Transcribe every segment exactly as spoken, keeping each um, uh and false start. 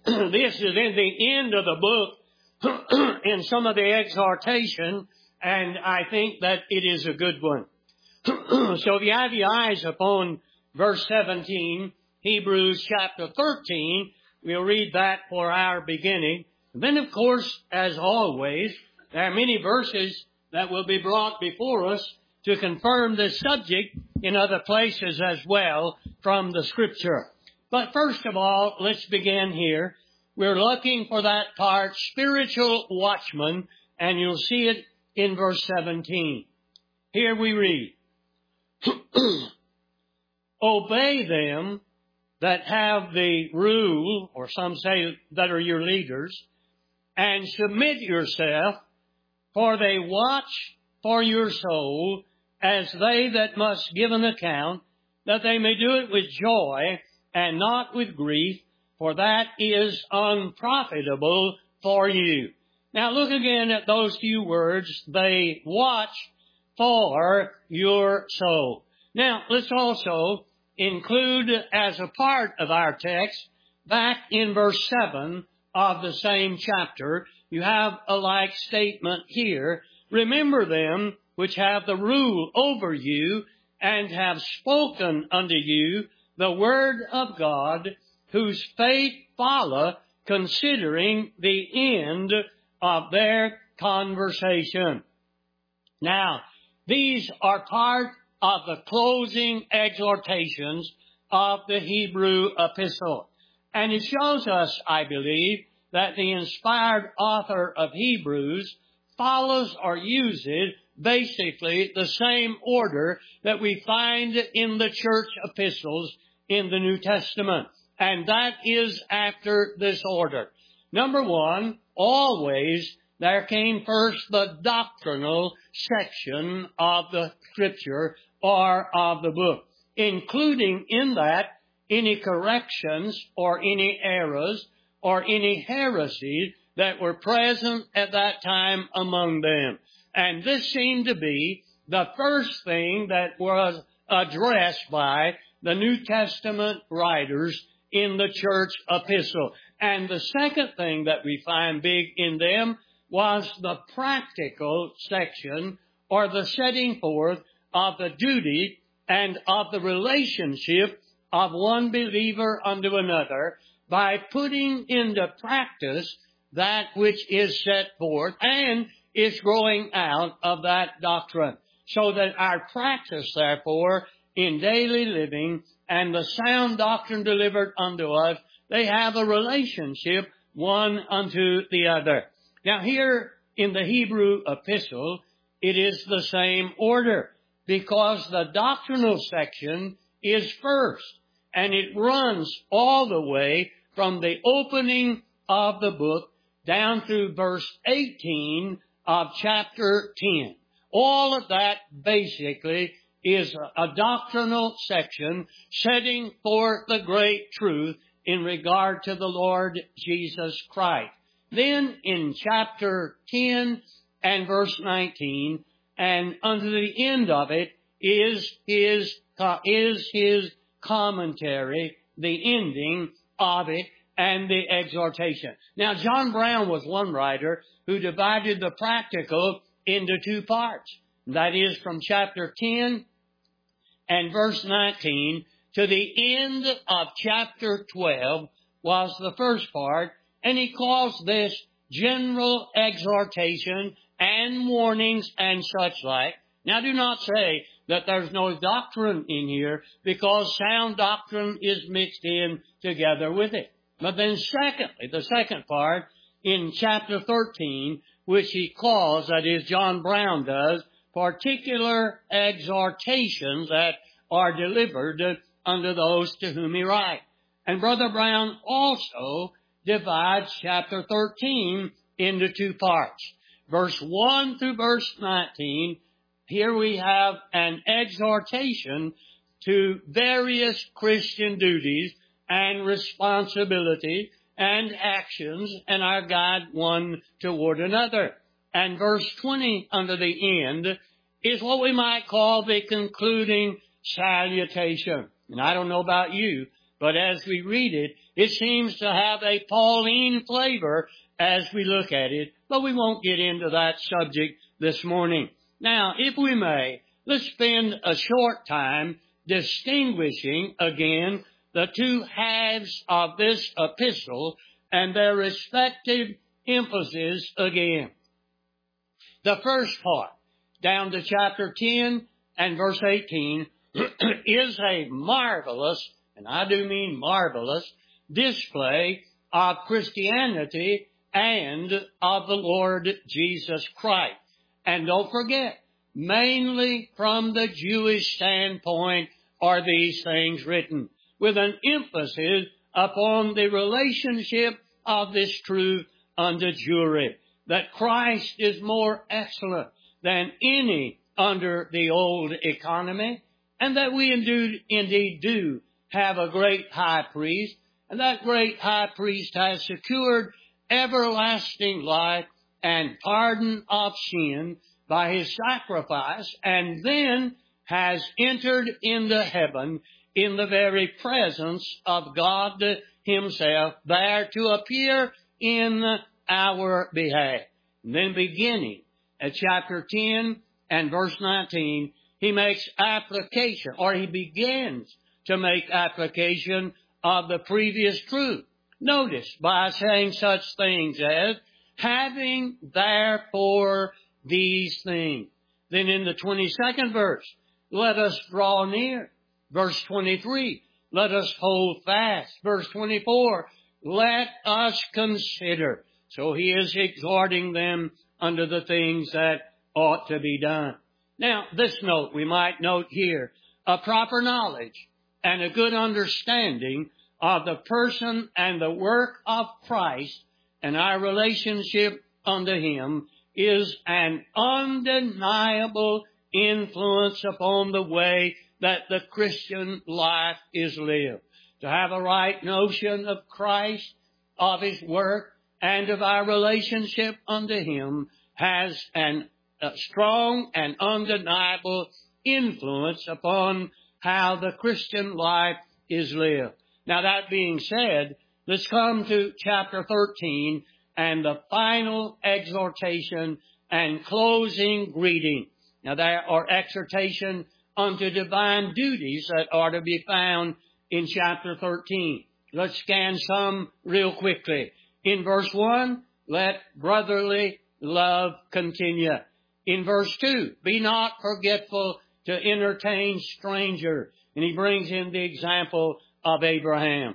this is in the end of the book in some of the exhortation, and I think that it is a good one. So if you have your eyes upon verse seventeen, Hebrews chapter thirteen, we'll read that for our beginning. And then, of course, as always, there are many verses that will be brought before us to confirm this subject in other places as well from the Scripture. But first of all, let's begin here. We're looking for that part, spiritual watchman, and you'll see it in verse seventeen. Here we read, obey them that have the rule, or some say that are your leaders, and submit yourself, for they watch for your soul, as they that must give an account, that they may do it with joy, and not with grief, for that is unprofitable for you. Now look again at those few words, they watch for your soul. Now let's also include as a part of our text, back in verse seven of the same chapter, you have a like statement here. Remember them which have the rule over you, and have spoken unto you the word of God, whose faith follow, considering the end of their conversation. Now, these are part of the closing exhortations of the Hebrew epistle. And it shows us, I believe, that the inspired author of Hebrews follows or uses basically the same order that we find in the church epistles in the New Testament. And that is after this order. Number one, always there came first the doctrinal section of the Scripture or of the book, including in that any corrections or any errors or any heresies that were present at that time among them. And this seemed to be the first thing that was addressed by the New Testament writers in the church epistle. And the second thing that we find big in them was the practical section, or the setting forth of the duty and of the relationship of one believer unto another by putting into practice that which is set forth and is growing out of that doctrine. So that our practice, therefore, in daily living and the sound doctrine delivered unto us, they have a relationship one unto the other. Now here in the Hebrew epistle, it is the same order, because the doctrinal section is first, and it runs all the way from the opening of the book down through verse eighteen of chapter ten. All of that basically is a doctrinal section setting forth the great truth in regard to the Lord Jesus Christ. Then in chapter ten and verse nineteen, and unto the end of it is his, is his commentary, the ending of it, and the exhortation. Now, John Brown was one writer who divided the practical into two parts. That is, from chapter ten and verse nineteen to the end of chapter twelve was the first part, and he calls this general exhortation and warnings and such like. Now, do not say that there's no doctrine in here, because sound doctrine is mixed in together with it. But then secondly, the second part in chapter thirteen, which he calls, that is John Brown does, particular exhortations that are delivered unto those to whom he writes. And Brother Brown also divides chapter thirteen into two parts. Verse one through verse nineteen, here we have an exhortation to various Christian duties and responsibility and actions, and our guide one toward another. And verse twenty under the end is what we might call the concluding salutation. And I don't know about you, But as we read it, it seems to have a Pauline flavor as we look at it. But we won't get into that subject this morning. Now, if we may, let's spend a short time distinguishing again the two halves of this epistle and their respective emphasis again. The first part, down to chapter ten and verse eighteen, is a marvelous, and I do mean marvelous, display of Christianity and of the Lord Jesus Christ. And don't forget, mainly from the Jewish standpoint are these things written, with an emphasis upon the relationship of this truth unto Jewry, that Christ is more excellent than any under the old economy, and that we indeed, indeed do have a great high priest, and that great high priest has secured everlasting life and pardon of sin by his sacrifice, and then has entered into heaven in the very presence of God himself, there to appear in our behalf. And then beginning at chapter ten and verse nineteen, he makes application, or he begins to make application of the previous truth. Notice, by saying such things as, having therefore these things. Then in the twenty-second verse, let us draw near. Verse twenty-three, let us hold fast. Verse twenty-four, let us consider. So he is exhorting them unto the things that ought to be done. Now, this note we might note here, a proper knowledge and a good understanding of the person and the work of Christ and our relationship unto him is an undeniable influence upon the way that the Christian life is lived. To have a right notion of Christ, of his work, and of our relationship unto him has an, a strong and undeniable influence upon how the Christian life is lived. Now, that being said, let's come to chapter thirteen and the final exhortation and closing greeting. Now, there are exhortation unto divine duties that are to be found in chapter thirteen. Let's scan some real quickly. In verse one, let brotherly love continue. In verse two, be not forgetful to entertain strangers. And he brings in the example of Abraham.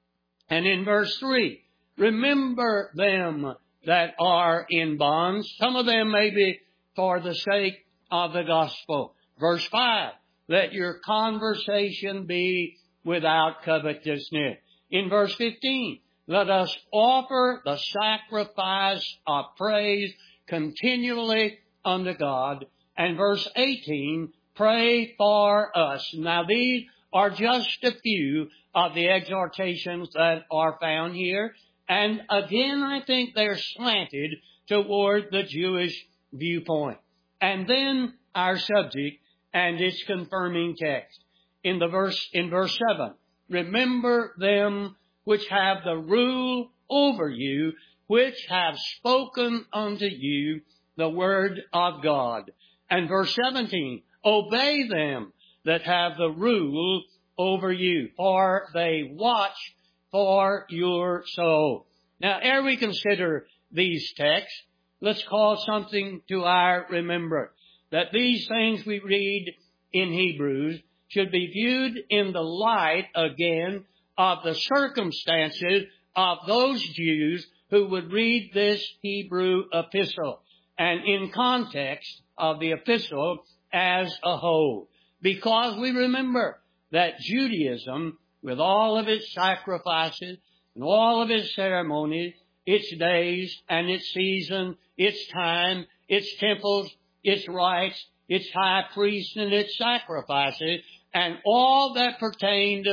And in verse three, remember them that are in bonds. Some of them may be for the sake of the gospel. Verse five, let your conversation be without covetousness. In verse fifteen, let us offer the sacrifice of praise continually unto God. And verse eighteen, pray for us. Now these are just a few of the exhortations that are found here. And again, I think they're slanted toward the Jewish viewpoint. And then our subject and its confirming text. In the verse, in verse seven, remember them which have the rule over you, which have spoken unto you the word of God. And verse seventeen, obey them that have the rule over you, for they watch for your soul. Now, ere we consider these texts, let's call something to our remembrance, that these things we read in Hebrews should be viewed in the light, again, of the circumstances of those Jews who would read this Hebrew epistle, and in context of the epistle as a whole. Because we remember that Judaism, with all of its sacrifices and all of its ceremonies, its days and its season, its time, its temples, its rites, its high priests and its sacrifices, and all that pertained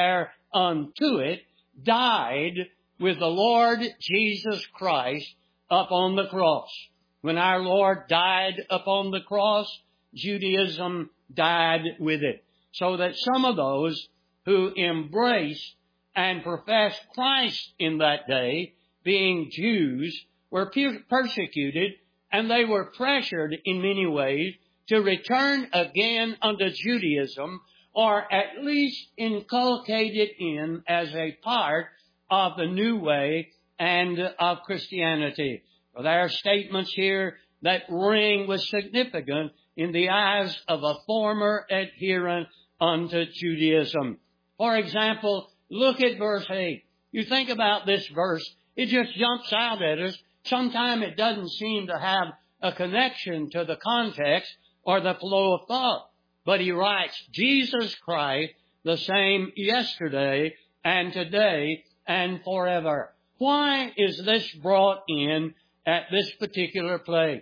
thereunto it, died with the Lord Jesus Christ upon the cross. When our Lord died upon the cross, Judaism died with it. So that some of those who embrace and professed Christ in that day, being Jews, were per- persecuted, and they were pressured in many ways to return again unto Judaism, or at least inculcated in as a part of the new way and of Christianity. Well, there are statements here that ring with significance in the eyes of a former adherent unto Judaism. For example, look at verse eight. You think about this verse, it just jumps out at us. Sometimes it doesn't seem to have a connection to the context or the flow of thought. But he writes, Jesus Christ, the same yesterday and today and forever. Why is this brought in at this particular place?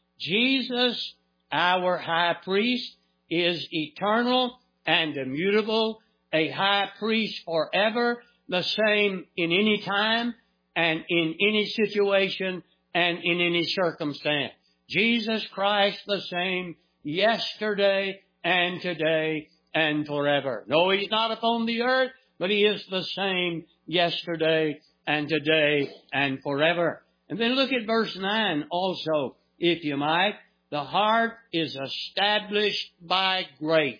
Jesus, our high priest, is eternal and immutable, a high priest forever, the same in any time and in any situation and in any circumstance. Jesus Christ, the same yesterday and today and forever. No, he's not upon the earth, but he is the same yesterday and today and forever. And then look at verse nine also, if you might. The heart is established by grace,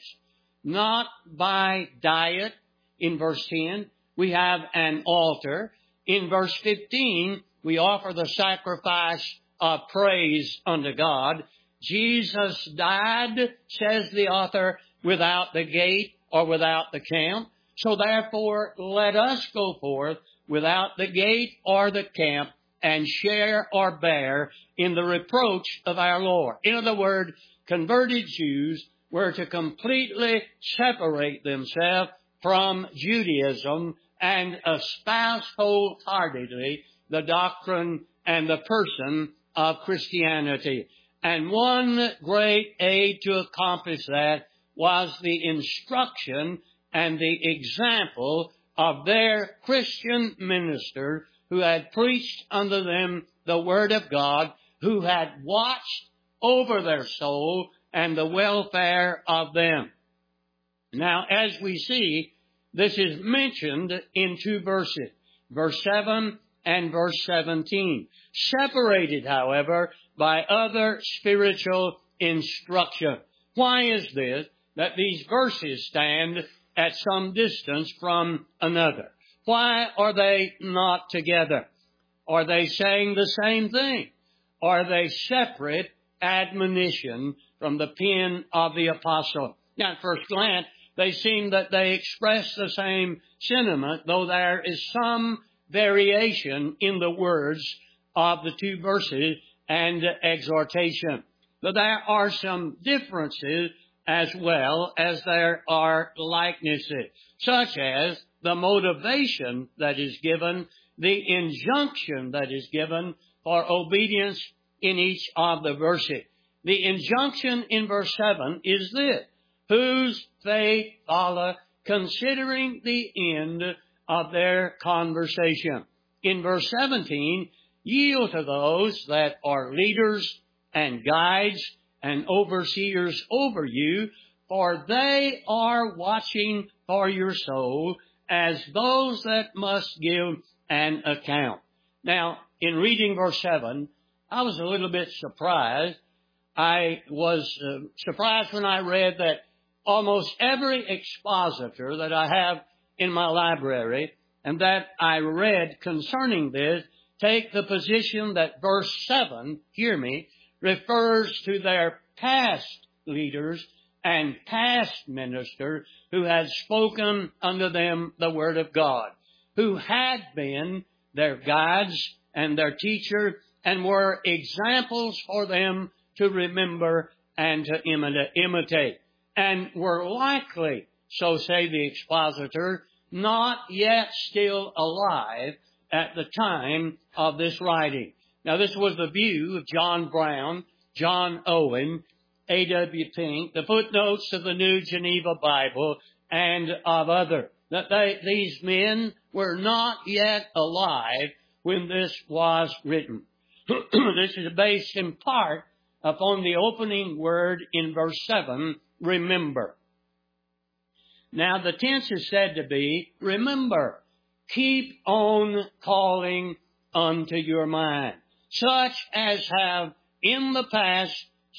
not by diet. In verse ten, we have an altar. In verse fifteen, we offer the sacrifice of praise unto God. Jesus died, says the author, without the gate or without the camp. So therefore, let us go forth without the gate or the camp and share or bear in the reproach of our Lord. In other words, converted Jews were to completely separate themselves from Judaism and espouse wholeheartedly the doctrine and the person of Christianity. And one great aid to accomplish that was the instruction and the example of their Christian minister who had preached unto them the Word of God, who had watched over their soul and the welfare of them. Now, as we see, this is mentioned in two verses, verse seven and verse seventeen, separated, however, by other spiritual instruction. Why is this that these verses stand at some distance from another? Why are they not together? Are they saying the same thing? Are they separate admonition from the pen of the apostle? Now, at first glance, they seem that they express the same sentiment, though there is some variation in the words of the two verses and exhortation. But there are some differences as well as there are likenesses, such as the motivation that is given, the injunction that is given for obedience in each of the verses. The injunction in verse seven is this: whose faith follow, considering the end of their conversation. In verse seventeen, yield to those that are leaders and guides and overseers over you, for they are watching for your soul as those that must give an account. Now, in reading verse seven, I was a little bit surprised. I was uh, surprised when I read that almost every expositor that I have in my library and that I read concerning this take the position that verse seven, hear me, refers to their past leaders and past ministers who had spoken unto them the Word of God, who had been their guides and their teachers and were examples for them to remember and to imitate, and were likely, so say the expositor, not yet still alive at the time of this writing. Now, this was the view of John Brown, John Owen, A W Pink, the footnotes of the New Geneva Bible, and of others. That they, these men were not yet alive when this was written. This is based in part upon the opening word in verse seven, remember. Now, the tense is said to be remember. keep on calling unto your mind, such as have in the past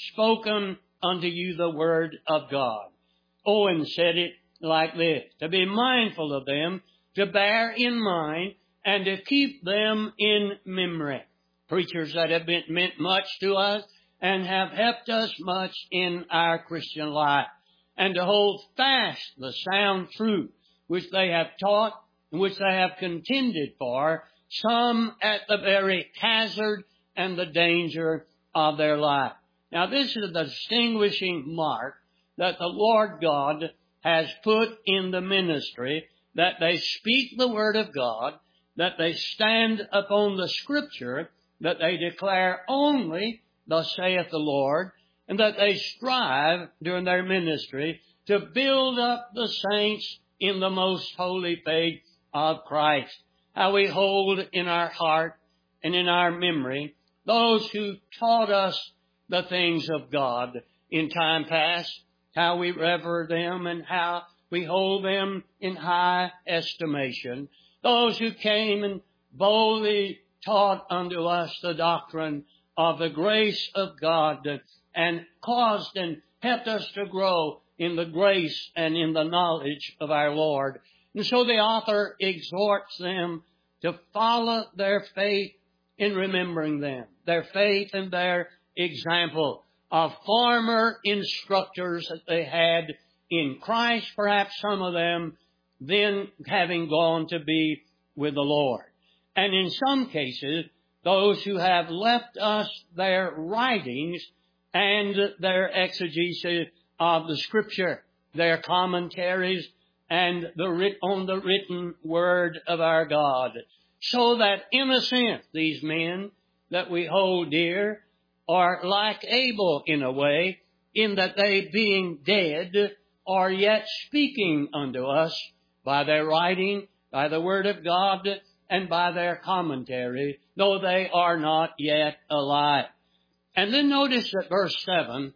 spoken unto you the word of God. Owen said it like this: to be mindful of them, to bear in mind, and to keep them in memory. Preachers that have been, meant much to us and have helped us much in our Christian life, and to hold fast the sound truth which they have taught and which they have contended for, some at the very hazard and the danger of their life. Now, this is the distinguishing mark that the Lord God has put in the ministry, that they speak the Word of God, that they stand upon the Scripture, that they declare only, thus saith the Lord, and that they strive during their ministry to build up the saints in the most holy faith of Christ. How we hold in our heart and in our memory those who taught us the things of God in time past, how we revere them and how we hold them in high estimation. Those who came and boldly taught unto us the doctrine of the grace of God and caused and helped us to grow in the grace and in the knowledge of our Lord. And so the author exhorts them to follow their faith in remembering them, their faith and their example of former instructors that they had in Christ, perhaps some of them then having gone to be with the Lord. And in some cases, those who have left us their writings and their exegesis of the Scripture, their commentaries, and the writ- on the written Word of our God. So that in a sense, these men that we hold dear are like Abel in a way, in that they being dead are yet speaking unto us by their writing, by the Word of God, and by their commentary, though they are not yet alive. And then notice that verse seven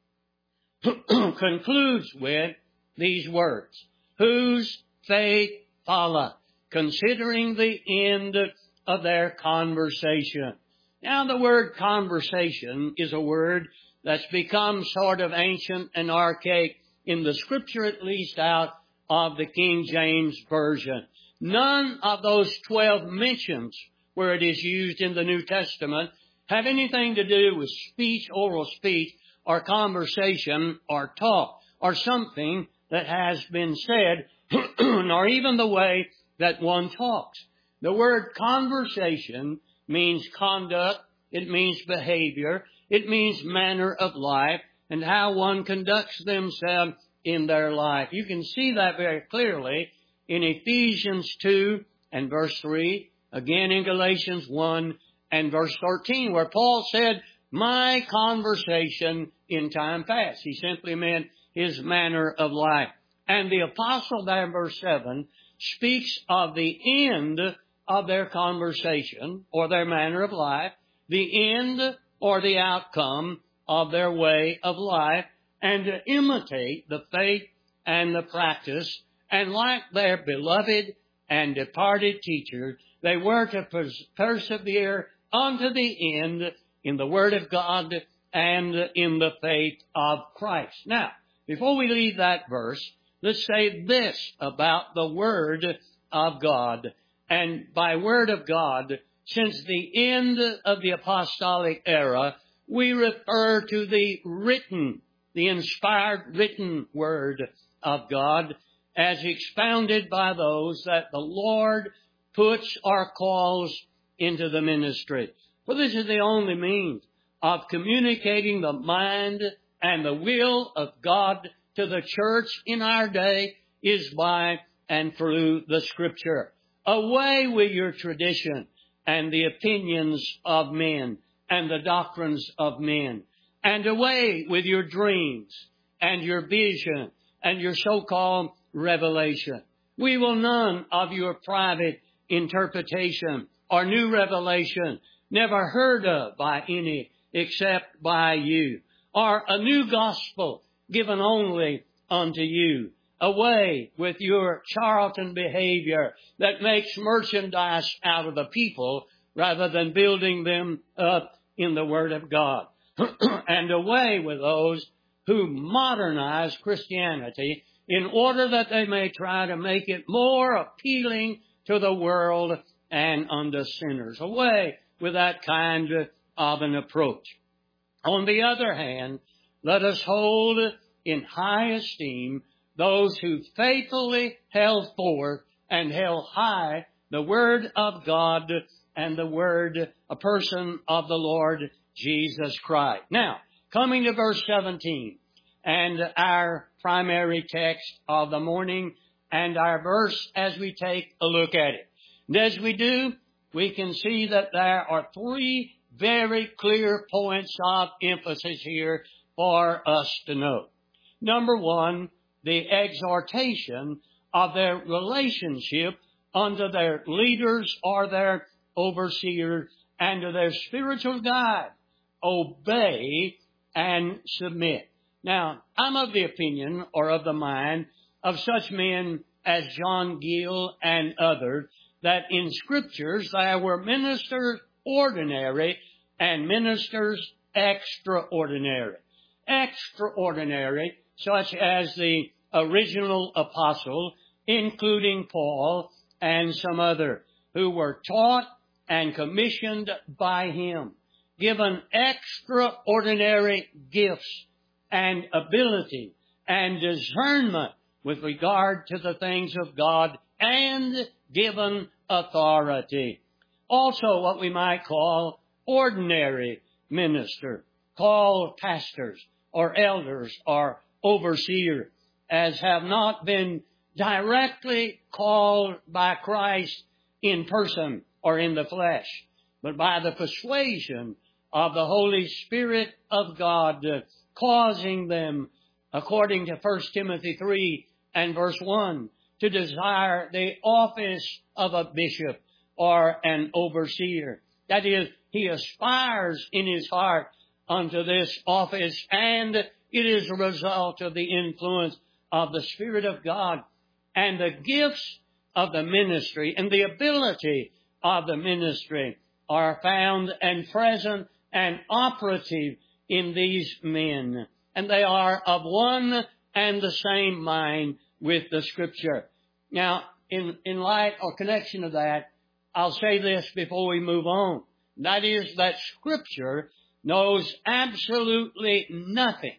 concludes with these words: whose faith follow, considering the end of their conversation. Now, the word conversation is a word that's become sort of ancient and archaic in the Scripture, at least out of the King James Version. None of those twelve mentions where it is used in the New Testament have anything to do with speech, oral speech, or conversation, or talk, or something that has been said, nor even the way that one talks. The word conversation means conduct, it means behavior, it means manner of life, and how one conducts themselves in their life. You can see that very clearly in Ephesians two and verse three, again in Galatians one and verse thirteen, where Paul said, my conversation in time past. He simply meant his manner of life. And the apostle there in verse seven speaks of the end of their conversation or their manner of life, the end or the outcome of their way of life, and to imitate the faith and the practice. And like their beloved and departed teachers, they were to pers- persevere unto the end in the Word of God and in the faith of Christ. Now, before we leave that verse, let's say this about the Word of God. And by Word of God, since the end of the apostolic era, we refer to the written, the inspired written Word of God as expounded by those that the Lord puts or calls into the ministry. For this is the only means of communicating the mind and the will of God to the church in our day is by and through the Scripture. Away with your tradition and the opinions of men and the doctrines of men, and away with your dreams and your vision and your so-called revelation. We will none of your private interpretation or new revelation, never heard of by any except by you, or a new gospel given only unto you, Away with your charlatan behavior that makes merchandise out of the people rather than building them up in the Word of God. And away with those who modernize Christianity in order that they may try to make it more appealing to the world and unto sinners. Away with that kind of an approach. On the other hand, let us hold in high esteem those who faithfully held forth and held high the Word of God and the Word, a person of the Lord Jesus Christ. Now, coming to verse seventeen, and our primary text of the morning, and our verse as we take a look at it. And as we do, we can see that there are three very clear points of emphasis here for us to note. Number one, the exhortation of their relationship unto their leaders or their overseers and to their spiritual guide. Obey and submit. Now, I'm of the opinion or of the mind of such men as John Gill and others that in Scriptures there were ministers ordinary and ministers extraordinary. Extraordinary, such as the original apostle, including Paul and some other, who were taught and commissioned by him, given extraordinary gifts and ability and discernment with regard to the things of God, and given authority. Also what we might call ordinary minister, called pastors or elders or overseers, as have not been directly called by Christ in person or in the flesh, but by the persuasion of the Holy Spirit of God, uh, causing them, according to First Timothy three and verse one, to desire the office of a bishop or an overseer. That is, he aspires in his heart unto this office, and it is a result of the influence of the Spirit of God and the gifts of the ministry and the ability of the ministry are found and present and operative in these men. And they are of one and the same mind with the Scripture. Now, in, in light or connection of that, I'll say this before we move on. That is that Scripture knows absolutely nothing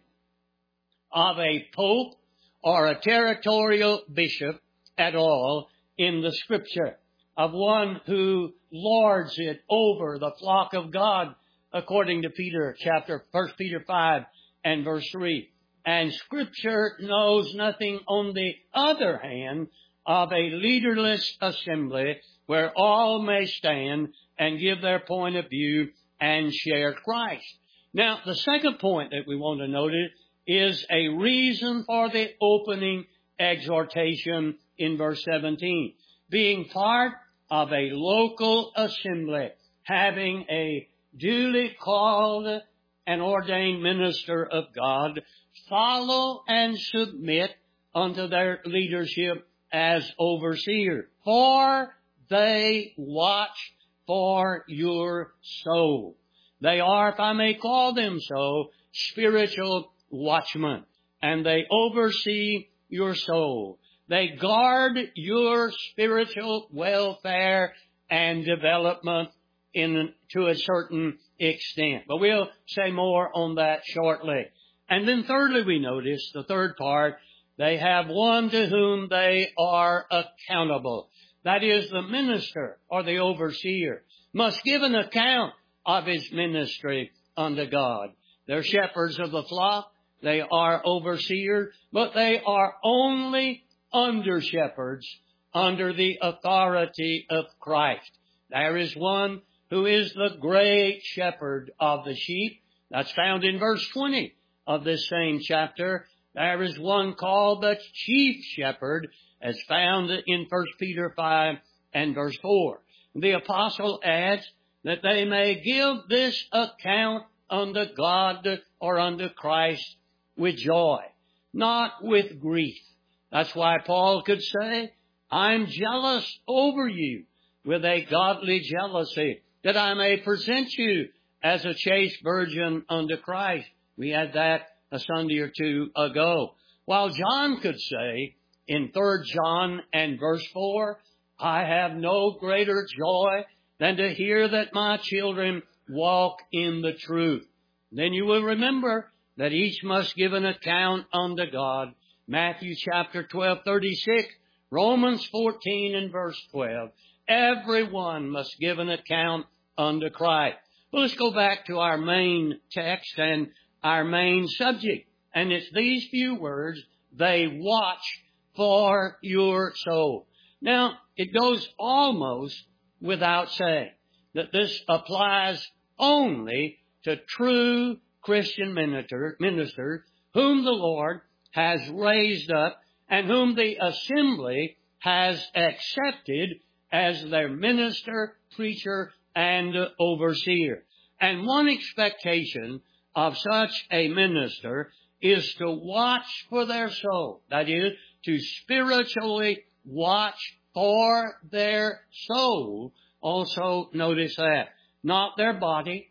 of a pope or a territorial bishop at all in the Scripture, of one who lords it over the flock of God, according to Peter, chapter, First Peter five and verse three. And Scripture knows nothing, on the other hand, of a leaderless assembly where all may stand and give their point of view and share Christ. Now, the second point that we want to notice is a reason for the opening exhortation in verse seventeen. Being part of a local assembly, having a duly called and ordained minister of God, follow and submit unto their leadership as overseers, for they watch for your soul. They are, if I may call them so, spiritual watchmen, and they oversee your soul. They guard your spiritual welfare and development in to a certain extent. But we'll say more on that shortly. And then thirdly, we notice, the third part, they have one to whom they are accountable. That is, the minister or the overseer must give an account of his ministry unto God. They're shepherds of the flock. They are overseers, but they are only under shepherds under the authority of Christ. There is one who is the great shepherd of the sheep. That's found in verse twenty of this same chapter. There is one called the chief shepherd, as found in First Peter five and verse four. The apostle adds that they may give this account unto God or unto Christ with joy, not with grief. That's why Paul could say, I'm jealous over you with a godly jealousy, that I may present you as a chaste virgin unto Christ. We had that a Sunday or two ago. While John could say in Third John and verse four, I have no greater joy than to hear that my children walk in the truth. Then you will remember that each must give an account unto God. Matthew chapter twelve, thirty-six, Romans fourteen and verse twelve. Everyone must give an account unto Christ. Well, let's go back to our main text and our main subject. And it's these few words, they watch for your soul. Now, it goes almost without saying that this applies only to true Christian minister, ministers whom the Lord has raised up and whom the assembly has accepted as their minister, preacher, and overseer. And one expectation of such a minister is to watch for their soul. That is, to spiritually watch for their soul. Also, notice that. Not their body,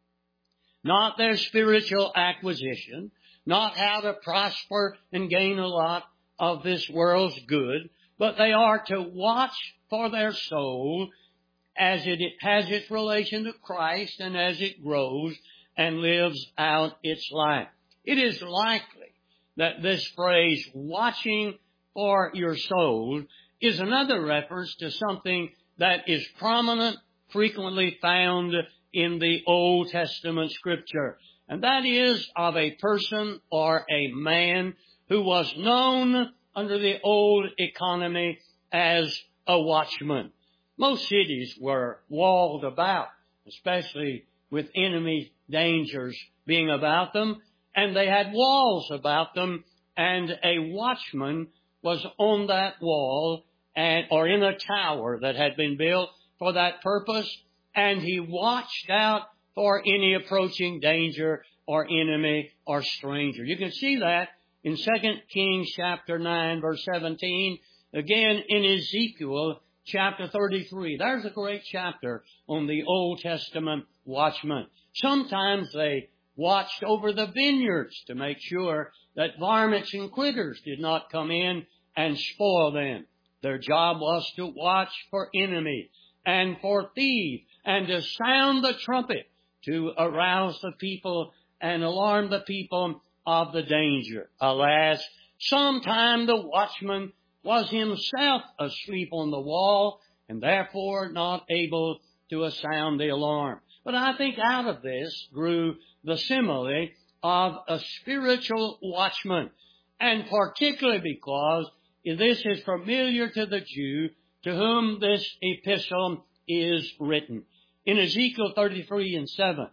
not their spiritual acquisition, not how to prosper and gain a lot of this world's good, but they are to watch for their soul as it has its relation to Christ and as it grows and lives out its life. It is likely that this phrase, watching for your soul, is another reference to something that is prominent, frequently found in the Old Testament Scripture. And that is of a person or a man who was known under the old economy as a watchman. Most cities were walled about, especially with enemy dangers being about them, and they had walls about them, and a watchman was on that wall and or in a tower that had been built for that purpose, and he watched out for any approaching danger or enemy or stranger. You can see that in Second Kings chapter nine, verse seventeen, again in Ezekiel chapter thirty-three. There's a great chapter on the Old Testament watchmen. Sometimes they watched over the vineyards to make sure that varmints and critters did not come in and spoil them. Their job was to watch for enemies and for thieves and to sound the trumpet to arouse the people and alarm the people of the danger. Alas, sometime the watchman was himself asleep on the wall and therefore not able to sound the alarm. But I think out of this grew the simile of a spiritual watchman, and particularly because this is familiar to the Jew to whom this epistle is written. In Ezekiel thirty-three and seven,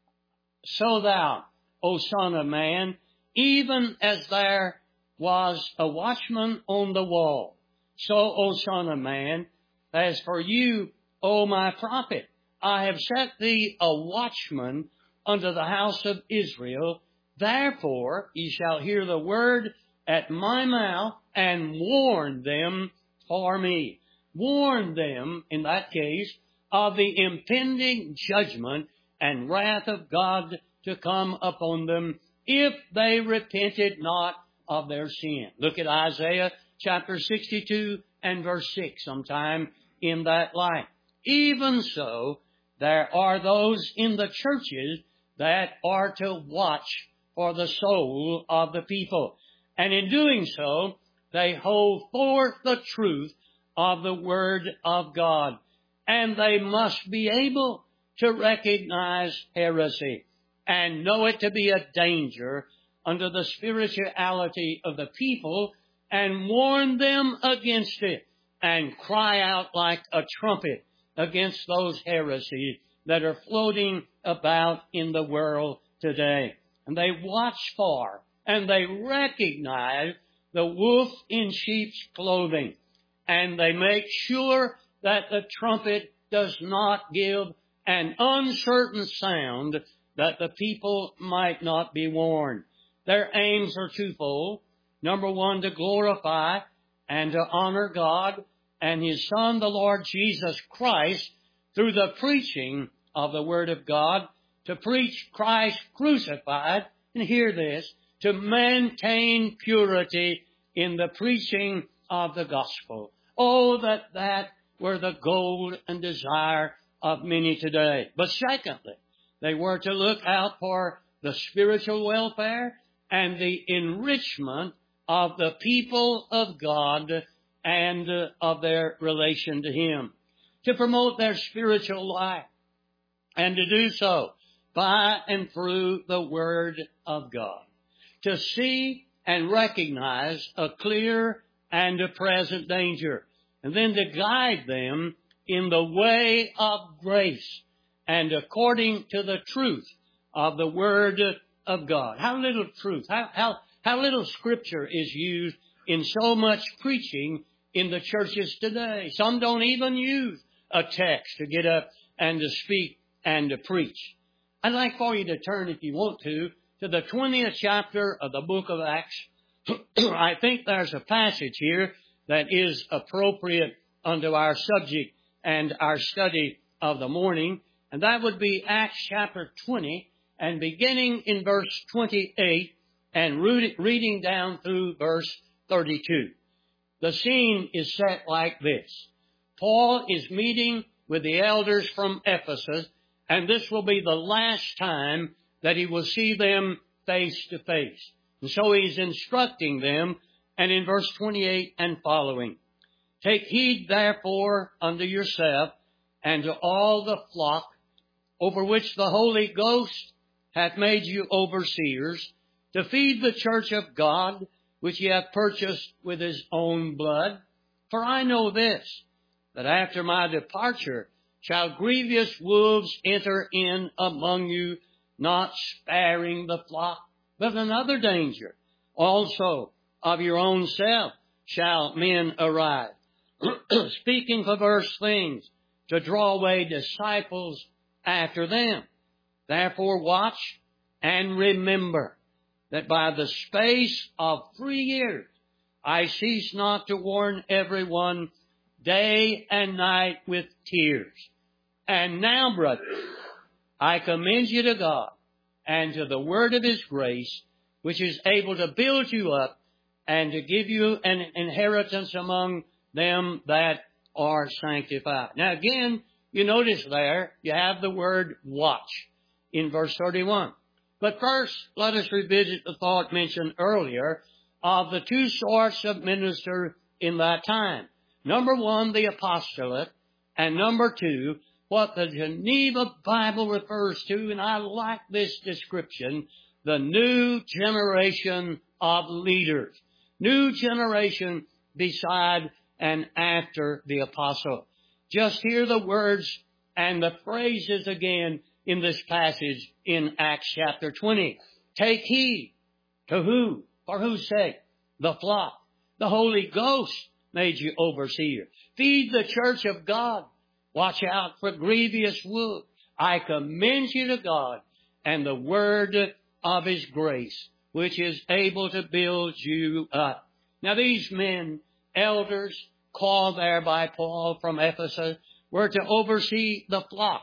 so thou, O son of man, even as there was a watchman on the wall, so, O son of man, as for you, O my prophet, I have set thee a watchman unto the house of Israel. Therefore ye shall hear the word at my mouth and warn them for me. Warn them, in that case, of the impending judgment and wrath of God to come upon them if they repented not of their sin. Look at Isaiah chapter sixty-two and verse six sometime in that light. Even so, there are those in the churches that are to watch for the soul of the people. And in doing so, they hold forth the truth of the Word of God. And they must be able to recognize heresy and know it to be a danger unto the spirituality of the people and warn them against it and cry out like a trumpet against those heresies that are floating about in the world today. And they watch for and they recognize the wolf in sheep's clothing. And they make sure that the trumpet does not give an uncertain sound that the people might not be warned. Their aims are twofold. Number one, to glorify and to honor God and His Son, the Lord Jesus Christ, through the preaching of the Word of God, to preach Christ crucified, and hear this, to maintain purity in the preaching of the gospel. Oh, that that were the goal and desire of many today. But secondly, they were to look out for the spiritual welfare and the enrichment of the people of God and uh, of their relation to Him, to promote their spiritual life, and to do so by and through the Word of God, to see and recognize a clear and a present danger, and then to guide them in the way of grace and according to the truth of the Word of God. How little truth, how, how, how little Scripture is used in so much preaching in the churches today. Some don't even use a text to get up and to speak and to preach. I'd like for you to turn, if you want to, to the twentieth chapter of the book of Acts. I think there's a passage here that is appropriate unto our subject and our study of the morning, and that would be Acts chapter twenty, and beginning in verse twenty-eight and reading down through verse thirty-two. The scene is set like this. Paul is meeting with the elders from Ephesus, and this will be the last time that he will see them face to face. And so he's instructing them, and in verse twenty-eight and following, take heed therefore unto yourself and to all the flock over which the Holy Ghost hath made you overseers, to feed the church of God, which ye have purchased with His own blood. For I know this, that after my departure shall grievous wolves enter in among you, not sparing the flock. But another danger also of your own self shall men arise, speaking perverse things, to draw away disciples after them. Therefore watch and remember that by the space of three years I cease not to warn everyone day and night with tears. And now, brothers, I commend you to God and to the word of His grace, which is able to build you up and to give you an inheritance among them that are sanctified. Now again, you notice there, you have the word watch in verse thirty-one. But first, let us revisit the thought mentioned earlier of the two sorts of minister in that time. Number one, the apostolate, and number two, what the Geneva Bible refers to, and I like this description, the new generation of leaders. New generation beside and after the apostle. Just hear the words and the phrases again in this passage in Acts chapter twenty. Take heed. To who? For whose sake? The flock. The Holy Ghost made you overseer. Feed the church of God. Watch out for grievous wolves. I commend you to God and the word of His grace, which is able to build you up. Now these men, elders, called there by Paul from Ephesus, were to oversee the flock,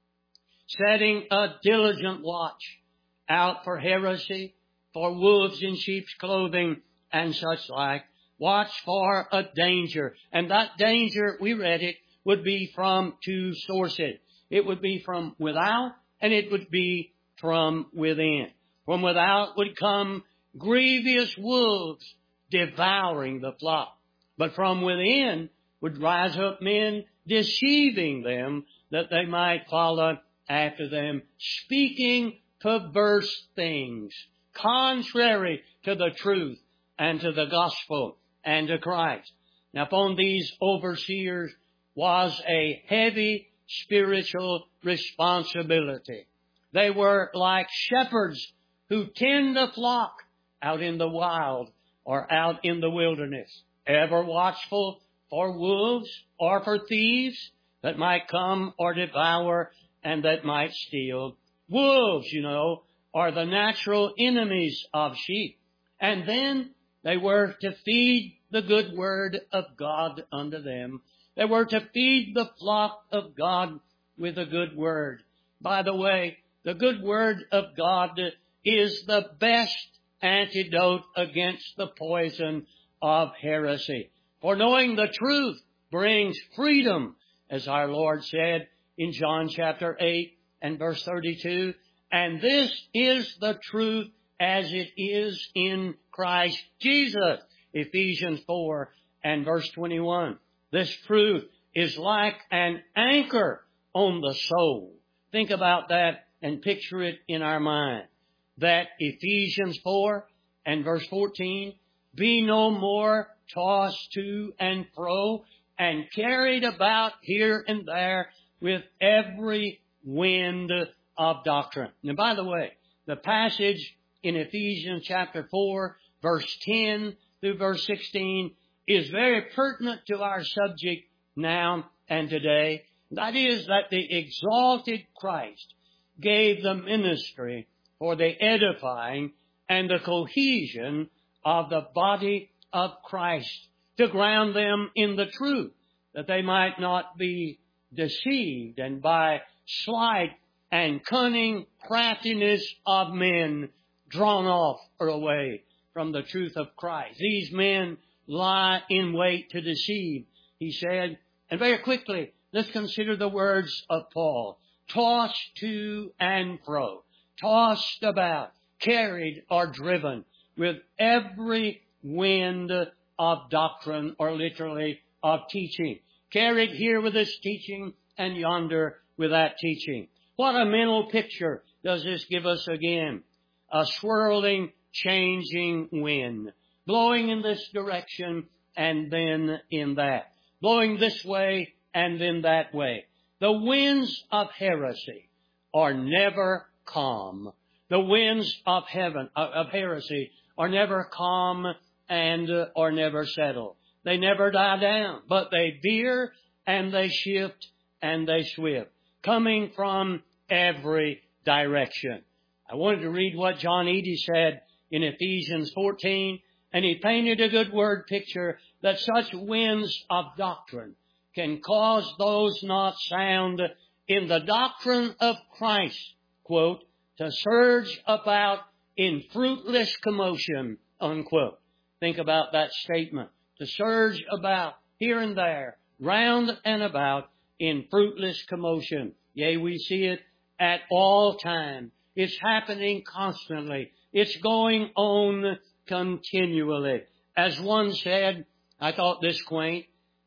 setting a diligent watch out for heresy, for wolves in sheep's clothing, and such like. Watch for a danger. And that danger, we read it, would be from two sources. It would be from without, and it would be from within. From without would come grievous wolves devouring the flock. But from within would rise up men deceiving them that they might follow after them, speaking perverse things, contrary to the truth and to the gospel and to Christ. Now upon these overseers was a heavy spiritual responsibility. They were like shepherds who tend the flock out in the wild or out in the wilderness, ever watchful for wolves or for thieves that might come or devour and that might steal. Wolves, you know, are the natural enemies of sheep. And then They were to feed the good word of God unto them. They were to feed the flock of God with a good word. By the way, the good word of God is the best antidote against the poison of heresy. For knowing the truth brings freedom, as our Lord said in John chapter eight and verse thirty-two. And this is the truth as it is in Christ Jesus. Ephesians four and verse twenty-one. This truth is like an anchor on the soul. Think about that and picture it in our mind. That Ephesians four and verse fourteen, be no more tossed to and fro and carried about here and there with every wind of doctrine. And by the way, the passage in Ephesians chapter four, verse ten through verse sixteen is very pertinent to our subject now and today. That is that the exalted Christ gave the ministry for the edifying and the cohesion of the body of Christ, to ground them in the truth, that they might not be deceived and by sleight and cunning craftiness of men drawn off or away from the truth of Christ. These men lie in wait to deceive, he said. And very quickly, let's consider the words of Paul. Tossed to and fro, tossed about, carried or driven with every wind of doctrine, or literally of teaching. Carried here with this teaching and yonder with that teaching. What a mental picture does this give us again. A swirling, changing wind, blowing in this direction and then in that. Blowing this way and then that way. The winds of heresy are never calm. The winds of heaven, of heresy are never calm and uh, are never settle. They never die down, but they veer and they shift and they swift, coming from every direction. I wanted to read what John Eadie said in Ephesians fourteen, and he painted a good word picture that such winds of doctrine can cause those not sound in the doctrine of Christ, quote, to surge about in fruitless commotion, unquote. Think about that statement. To surge about here and there, round and about in fruitless commotion. Yea, we see it at all times. It's happening constantly. It's going on continually. As one said, I thought this quaint,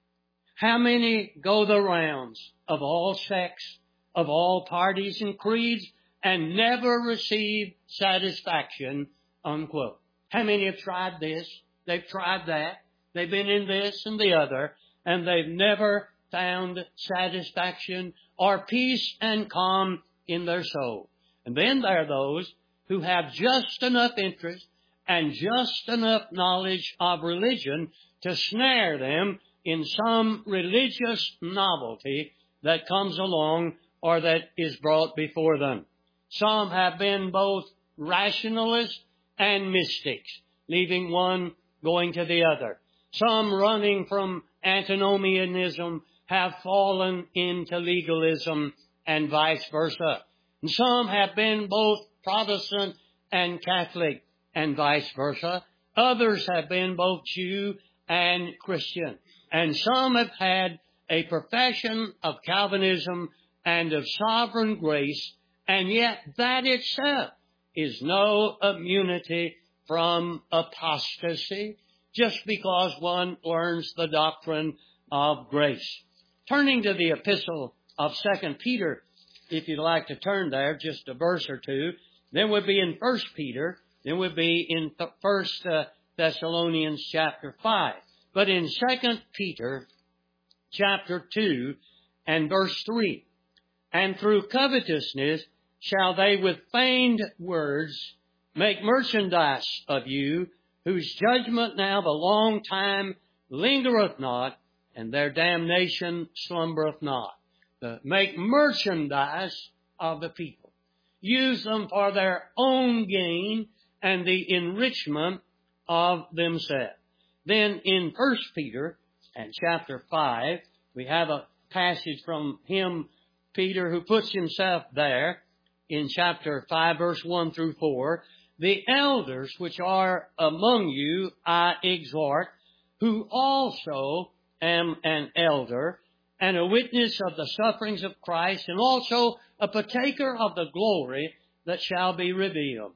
how many go the rounds of all sects, of all parties and creeds, and never receive satisfaction, unquote. How many have tried this? They've tried that. They've been in this and the other, and they've never found satisfaction or peace and calm in their soul. And then there are those who have just enough interest and just enough knowledge of religion to snare them in some religious novelty that comes along or that is brought before them. Some have been both rationalists and mystics, leaving one going to the other. Some, running from antinomianism, have fallen into legalism and vice versa. And some have been both Protestant and Catholic and vice versa. Others have been both Jew and Christian. And some have had a profession of Calvinism and of sovereign grace, and yet that itself is no immunity from apostasy, just because one learns the doctrine of grace. Turning to the epistle of Second Peter, if you'd like to turn there, just a verse or two, then we'll be in First Peter, then we'll be in First Thessalonians chapter five. But in Second Peter chapter two and verse three, and through covetousness shall they with feigned words make merchandise of you, whose judgment now the long time lingereth not, and their damnation slumbereth not. The, make merchandise of the people. Use them for their own gain and the enrichment of themselves. Then in First Peter and chapter five, we have a passage from him, Peter, who puts himself there in chapter five, verse one through four. The elders which are among you I exhort, who also am an elder, and a witness of the sufferings of Christ, and also a partaker of the glory that shall be revealed.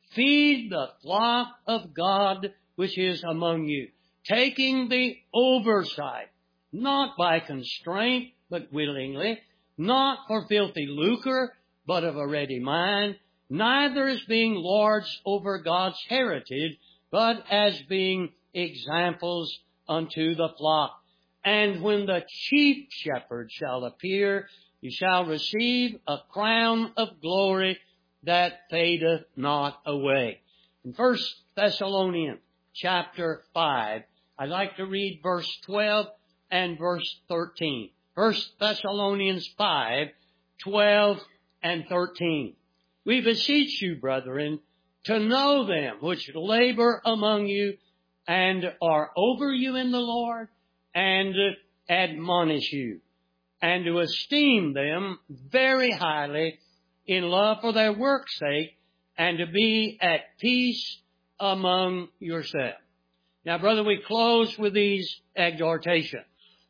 Feed the flock of God which is among you, taking the oversight, not by constraint, but willingly, not for filthy lucre, but of a ready mind, neither as being lords over God's heritage, but as being examples unto the flock. And when the chief shepherd shall appear, you shall receive a crown of glory that fadeth not away. In First Thessalonians chapter five, I'd like to read verse twelve and verse thirteen. First Thessalonians five, twelve and thirteen. We beseech you, brethren, to know them which labor among you and are over you in the Lord, and admonish you, and to esteem them very highly in love for their work's sake, and to be at peace among yourselves. Now, brother, we close with these exhortations.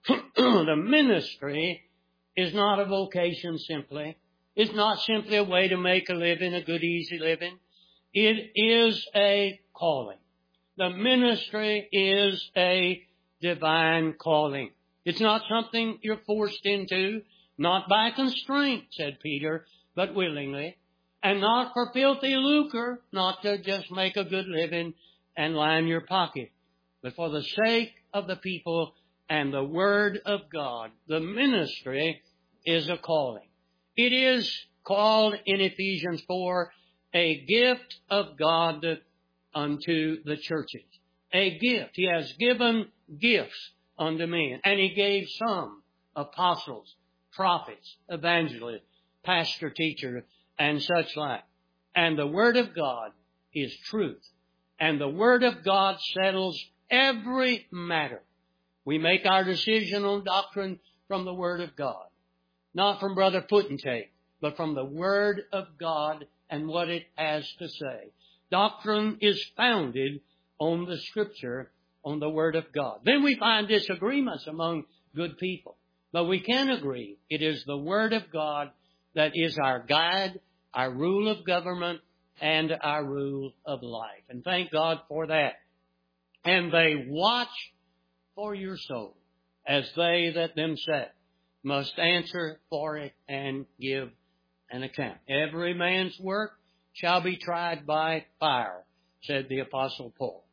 The ministry is not a vocation simply. It's not simply a way to make a living, a good, easy living. It is a calling. The ministry is a divine calling. It's not something you're forced into, not by constraint, said Peter, but willingly, and not for filthy lucre, not to just make a good living and line your pocket, but for the sake of the people and the Word of God. The ministry is a calling. It is called in Ephesians four a gift of God unto the churches. A gift. He has given gifts unto men. And He gave some apostles, prophets, evangelists, pastor, teacher, and such like. And the Word of God is truth. And the Word of God settles every matter. We make our decision on doctrine from the Word of God. Not from Brother Potentate, but from the Word of God and what it has to say. Doctrine is founded on the Scripture, on the Word of God. Then we find disagreements among good people. But we can agree it is the Word of God that is our guide, our rule of government, and our rule of life. And thank God for that. And they watch for your soul, as they that themselves must answer for it and give an account. Every man's work shall be tried by fire, said the Apostle Paul.